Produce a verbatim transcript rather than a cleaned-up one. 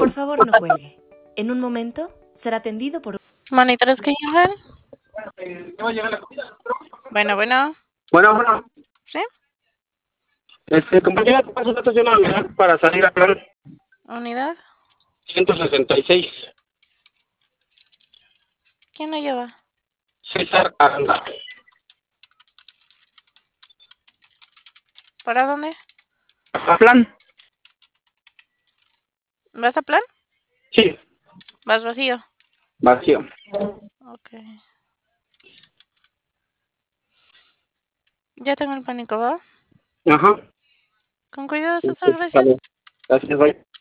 Por favor, no cuelgue. En un momento será atendido por... Monitores que llegan. Bueno, bueno. Bueno, bueno. ¿Sí? Este, compañera, ¿te paso datos de una unidad para salir a plan ¿Unidad? ciento sesenta y seis? ¿Quién lo lleva? César Aranda. ¿Para dónde? ¿A plan? ¿Vas a plan? Sí, ¿Vas vacío? vacío. Ok. Ya tengo el pánico, ¿va? Ajá. Con cuidado, Sí, César, sí, vale. gracias. Gracias, bye.